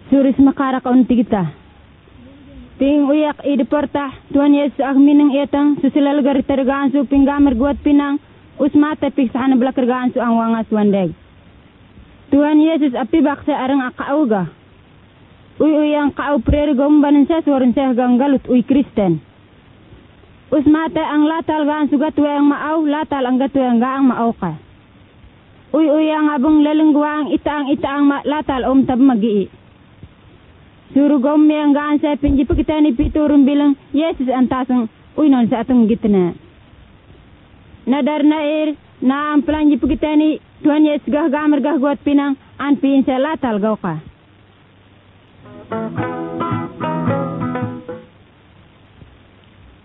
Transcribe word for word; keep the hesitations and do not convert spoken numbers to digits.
Suris makarak unti kita. Ping uyak idiporta Tuhan Yesus agminang etang susilal gar tergansu pinggamer guat pinang usmata piksana belak tergansu ang wangas wandeg. Tuhan Yesus api baksa arang akauga. Uy uyang kau preri gombanan sa suaran sa ganggalut uy Kristen. Usmata ang latal gansu gatu yang maaw latal ang gatu yang gaang maaw ka. Uy uyang abong lalengguang itaang itaang latal om tab magii. Suruh gommi ang gaan sa pinjipa kita ni piturun bilang Yesus antasang uy non sa atong gitna. Nadar na ir na ang pelanjipa kita ni Tuhan Yesus gah gamer gah guat pinang an piin sa latal gaw ka.